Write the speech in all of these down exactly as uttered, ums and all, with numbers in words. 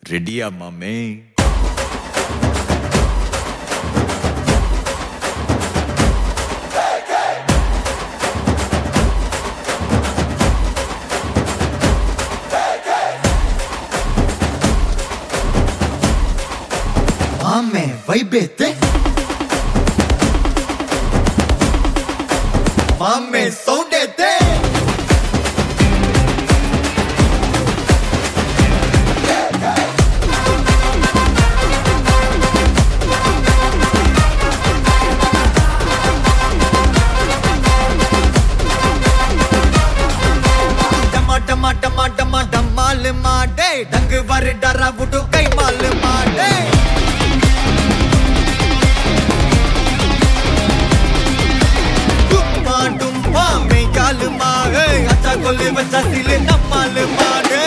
ரெடியா மாமே? மாமே வைபேத்து மாமே சவுண்டேத்து டமா டமா டமா டமாலு மாடே டங்கு வரு டரா புடு கை மாலு மாடே டும்மா டும்மா மே காலு மாடே அச்சா கொல்லு வச்சா சிலே நம்மாலு மாடே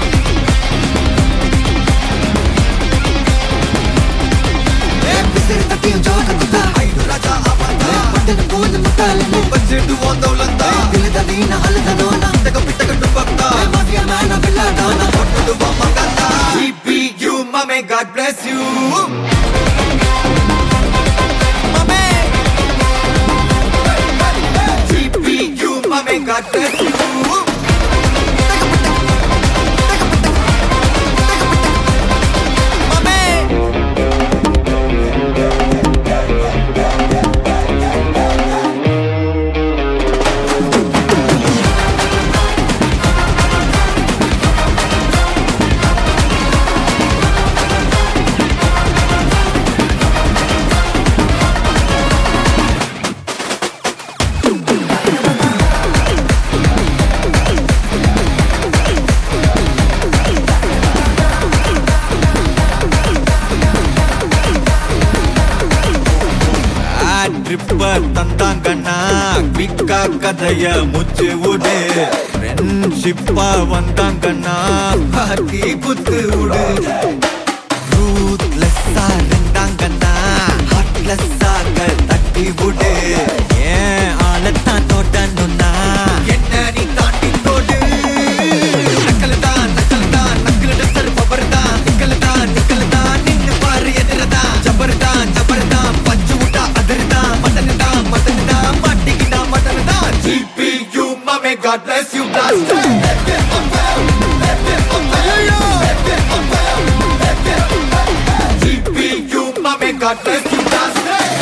ஏ பிசிறு தட்டியும் ஜோக குதா ஐடு ராஜா ஆபந்தா பட்டன போன முட்டால பஞ்சிடு ஓந்தோலந்தா திலத வீண ஹலதனோ நா தக பிட்டக டுபக்தா மாஃபியா மேன பில்லாடானா பொட்டுடு வமகந்தா G P U mame God bless you mame G P U mame God bless you ட்ரிப்ப தந்தாங்கண்ணா பிக்கா கதைய முச்சு விடு ஃப்ரெண்ட்ஷிப்பா வந்தாங்கண்ணா பாத்தி குத்து விடு ரூத்லெஸ்ஸா இருந்தாங்கண்ணா ஹார்ட்லெஸ்ஸாக தட்டி விடு ஏன் ஆளத்தான் தோட்டணும்னா என்ன நீ தாண்டி தோடு நக்கல் தான் நக்கல் தான் நக்கல் டஸ்டர் பவர் தான் நிக்கல் தான் நிக்கல் தான் நின்னு பாரு எதிரதான் ஜபர் தான் ஜபர் தான் பஞ்சு விட்டா அதிர்தான் மட்டன் தான் மட்டன் தான் மாட்டிக்கிட்டா மட்டன் தான் G P U mame God bless you blast G P U mame God bless you blast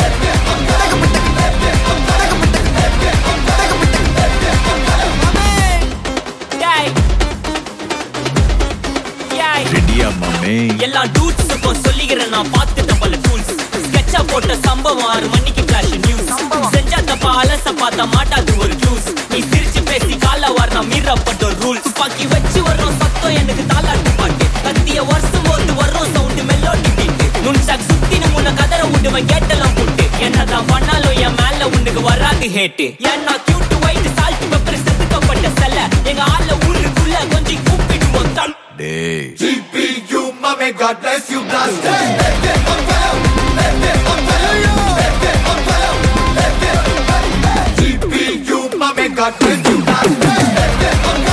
ரெடியா மாமே? எல்லா டூட்ஸுக்கும் சொல்லிக்கிறேன் நான் பார்த்துட்ட பல டூல்ஸ் ஸ்கெட்சா போட்ட சம்பவம் ஆறு மணிக்கு ஃபிளாஷ் நியூஸ் செஞ்சா தப்பா அலச பார்த்தா மாட்டாது ஒரு ஜூஸ் நீ சிரிச்சு பேசி கால வாரினா மீறப்பட்ட ரூல் துப்பாக்கி வச்சு வர்றோம் சத்தம் எனக்கு தாலாட்டு பாட்டு கத்திய வருஷம் போது வர்றோம் சவுண்டு மெல்லோடி பீட்டு நுண்சாக் சுத்தின முன்ன கதற விடுவேன் கேட்டெல்லாம் போட்டு என்னதான் பண்ணாலும் என் மேல உனக்கு வராது ஹேட்டு ஏன்னா கியூட் ஒயிட் சால்ட் பெப்பர் செதுக்கப்பட்ட செல்ல எங்க ஆள ஊருக்குள்ள கொஞ்சம் கூப்பிடுவோம் தன் டேய் G P U mame God bless you blast G P U mame God bless you blast